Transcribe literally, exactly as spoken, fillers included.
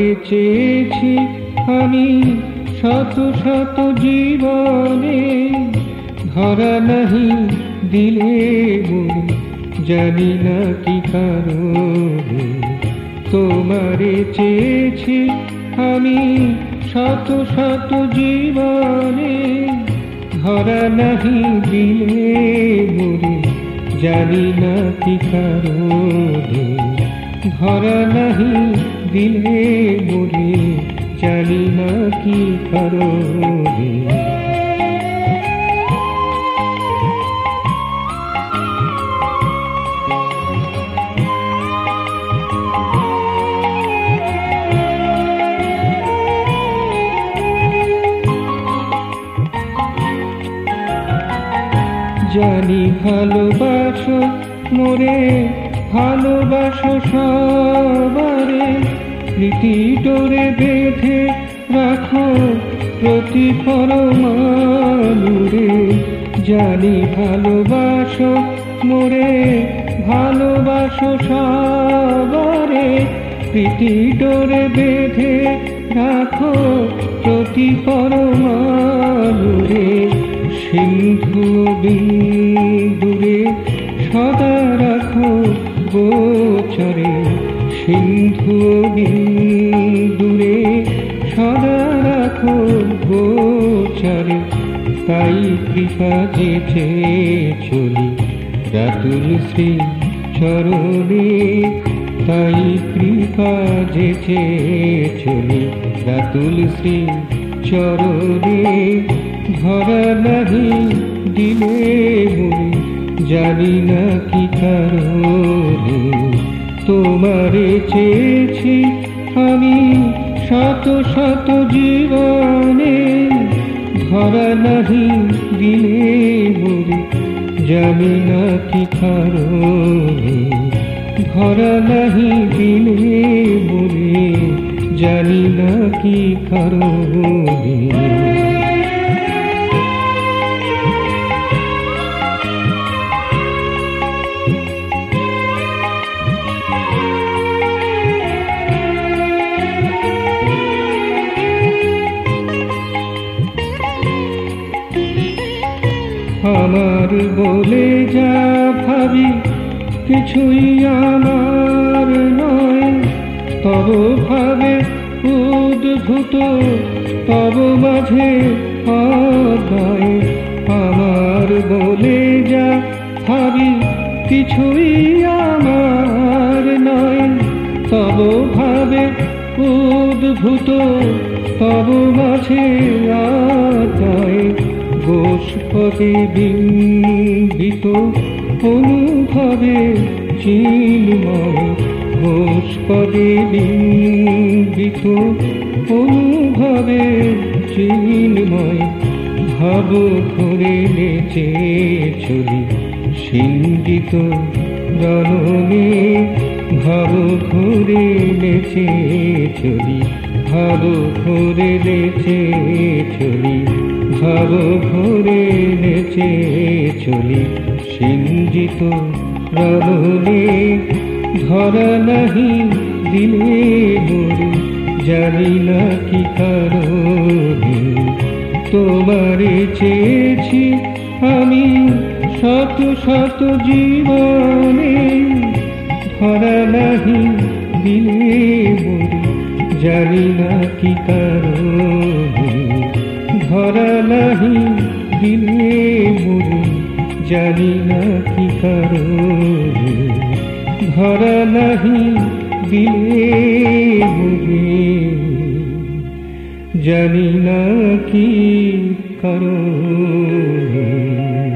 চেয়েছি আমি শত শত জীবনে, ধরা নাহি দিলে মরে জানি না কি কারণে। তোমারে চেয়েছি আমি শত শত জীবনে, ধরা নাহি দিলে মরে জানি না কি কারণে। ধরা নাহি দিলে মরে জানি না কি কারণে। জানি ভালোবাসো মোরে, ভালোবাসো সবারে, প্রীতি ডোরে বেঁধে রাখো প্রতি পরমাণুরে। জানি ভালোবাসো মোরে, ভালোবাসো সবারে, প্রীতি ডোরে বেঁধে রাখো প্রতি পরমাণুরে। সিন্ধু বিন্দুরে সদা রাখো গোচরে, সিন্ধু বিন্দুরে সদা রাখো গোচরে। তাই কৃপা যেছে চলি রাতুল শ্রী চরণে, তাই কৃপা যেছে চলি রাতুল শ্রী চরণে। ধরা নাহি দিলে মরে জানি না কি কারণে। তোমারে চেয়েছি আমি শত শত জীবনে, ধরা নাহি দিলে মরে জানি না কি কারণে। ধরা নাহি দিলে মরে জানি না কি কারণে। আমার বলে যা ভাবি কিছুই আমার নয়, তব ভাবে উদ্ভূত তব মাঝে অদ্বয়। আমার বলে যা ভাবি কিছুই আমার নয়, তব ভাবে উদ্ভূত তব মাঝে অদ্বয়। গোষ্পদে বিম্বিত অনুভবে চিন্ময়, গোষ্পদে বিম্বিত অনুভবে চিন্ময়। ভাব ঘুরে নেচে চলি সিঞ্জিত রণনে, ভাব ঘুরে নেচে চলি, ভাব ঘুরে নেচে চলি, ভাব ঘুরে নেচে চলি সিঞ্জিত রণনে। ধরা নাহি দিলে মরে জানি না কি কারণে। তোমারে চেয়েছি আমি শত শত জীবনে, ধরা নাহি দিলে মরে জানি না কি কারণে। ধরা নাহি দিলে মরে জানি না কি কারণে। ধরা নাহি দিলে মরে জানি না কি কারণে।